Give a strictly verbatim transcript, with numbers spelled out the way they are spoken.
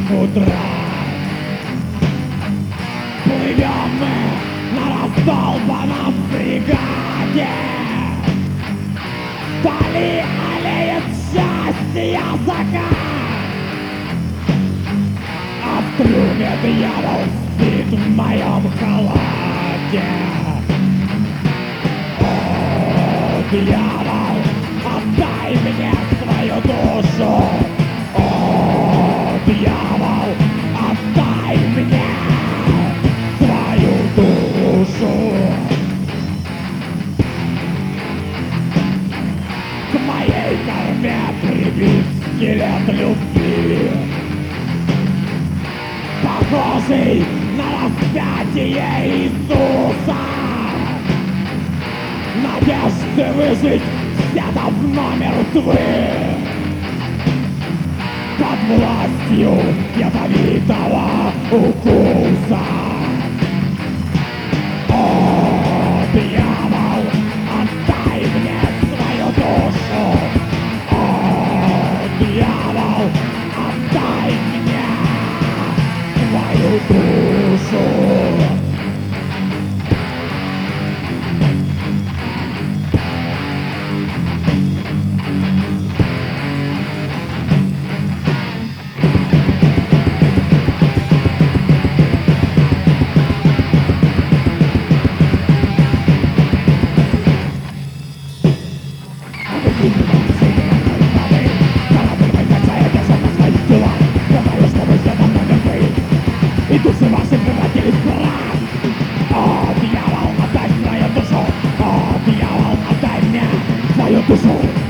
утра. Плывем мы на раздолбанном фрегате. Вдали аллеет счастья закат, а в трюме дьявол спит в моем халате. О, дьявол, отдай мне свою душу. О, дьявол, отдай мне свою душу. К моей корме прибит скелет любви, похожий на распятие Иисуса. Надежды выжить где-то в номер мертвы под властью ядовитого укуса. О, дьявол, отдай мне свою душу. О, дьявол, отдай мне свою душу. И души ваши превратились в прах. О, дьявол, отдай свою душу. О, дьявол, отдай мне свою душу.